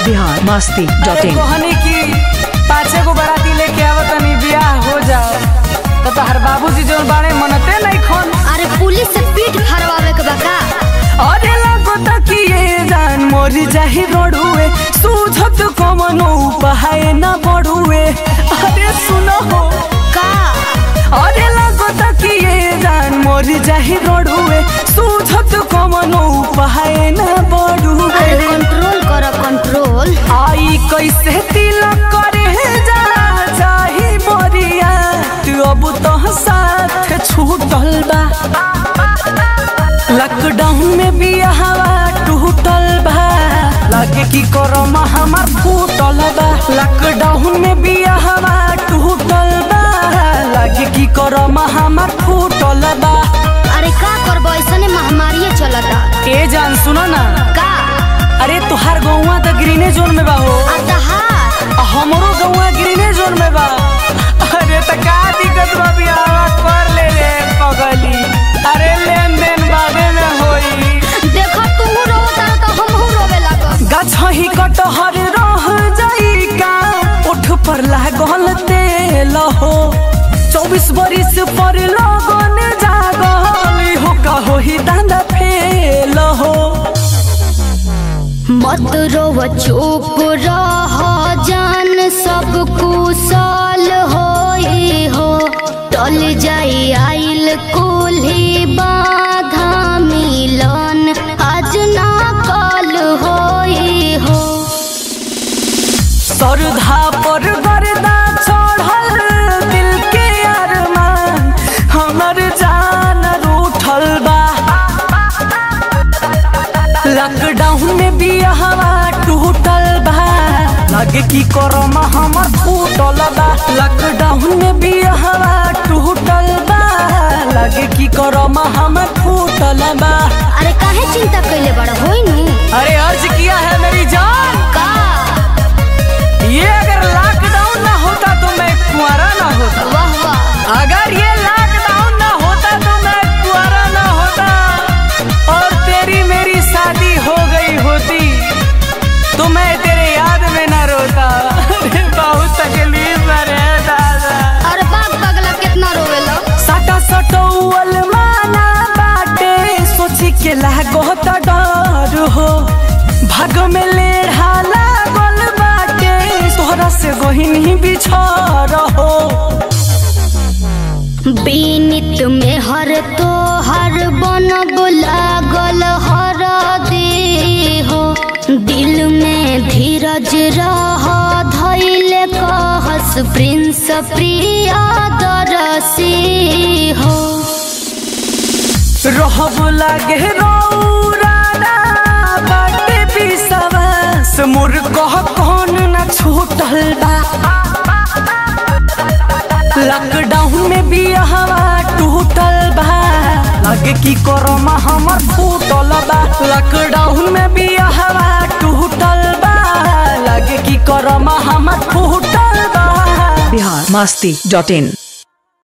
biharmasti.in कहनी की 5 गो बाराती लेके आवत तनी बियाह हो जाओ तो तोहर बाबूजी जोन बाड़े मनते नहीं खोन। अरे पुलिस से पीठ फरवावे के बका। अरे लगो तकिए जान मोरी जाही रोडुए सूझत कमनो पहाए न बढ़ुए। अरे सुनो हो का अरे लगो तकिए जान मोरी जाही रोडुए सूझत कमनो पहाए न बढ़ुए। अरे कंट्रोल कर कंट्रोल। आई कैसे तिलक करे जा चाही मोरिया तू अब तो साथ छूटल बा। लॉकडाउन में भी हवा टूटल बा लागे की करम हमार फूटल बा। लॉकडाउन में भी हवा टूटल बा लागे की करम हमार फूटल बा। अरे का करबो ऐसने महामारी चलता। ए जान सुनो ना का अरे तुहार गौवा तो ग्रीने जोन में बा हो हमरो गौवा ग्रीने जोन में बा। अरे त का दिक्कत बा बियाह कर ले रे पगली। अरे लेन देन बादे में होई। देखो तू रोता तो हमहू रोवे लागब। गछही कटहर रह जाई का उठ पर लागल तेल हो 24 बरिस पर लगन जागल हो का होई दांदा फेल हो। मत रोव चुप रह जान सब कुशल होई हो टल जाई आइल कुल्ही बाधा मिलन आज ना कल होई हो। सरधा पर गर्दा चढ़ल दिल के अरमान हमर जान रूठल बा। लॉकडाउन में भी हवा टूटल बा लागे की करम हमर फूटल बा। लॉकडाउन में भी हवा टूटल बा लागे की करम हमर फूटल बा। अरे काहे चिंता कैले बड़ा होई नी। अरे अर्ज किया है मेरी जान का ये अगर लॉकडाउन ना होता तो मैं कुंवारा ना होता। वाह वाह। अगर ये लॉकडाउन ना होता तो मैं कुंवारा ना होता और तेरी मेरी शादी हो गई होती तो मैं तेरे याद में ना रोता। अरे बहुत तकलीफ में रे दादा। अरे बाग बगला कितना रोवेला। सटा सटौल माना बाटे सोची के लागत डर हो भाग में लेढ़ा लागल बाटे तोहरा से गोहिनी बिछड़ हो। बीनित में हर तो हर बन लागल हर दे हो दिल में धीरज रह धैले कहस प्रिंस प्रिया दरसी हो। रहब लागे रौराना बाटे विश्वास मोर कह कौन न छूटल बा। लॉकडाउन में भी हवा टूटल बा लागे की करम हमर फूटल बा। लॉकडाउन में भी हवा टूटल बा लागे की करम हमर फूटल बा। biharmasti.in